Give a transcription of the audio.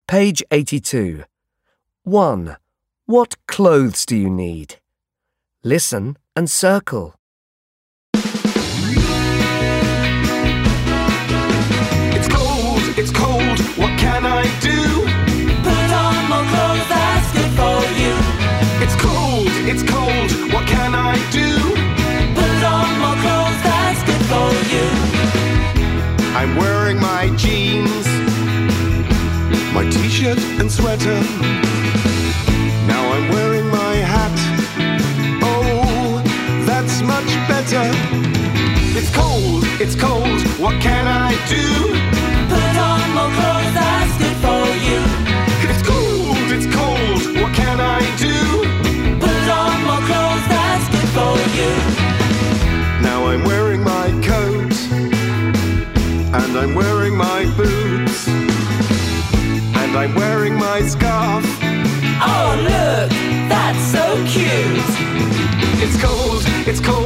Page 82. 1. What clothes do you need? Listen and circle. It's cold, what can I do? Put on more clothes, that's good for you. It's cold, what can I do? Put on more clothes, that's good for you. I'm wearing my jeans, my t-shirt and sweater. Now I'm wearing my hat. Oh, that's much better. It's cold, what can I do? Put on more clothes, that's good for you. It's cold, what can I do? Put on more clothes, that's good for you. Now I'm wearing my coat, and I'm wearing my boots, and I'm wearing my scarf. Oh look, that's so cute. It's cold,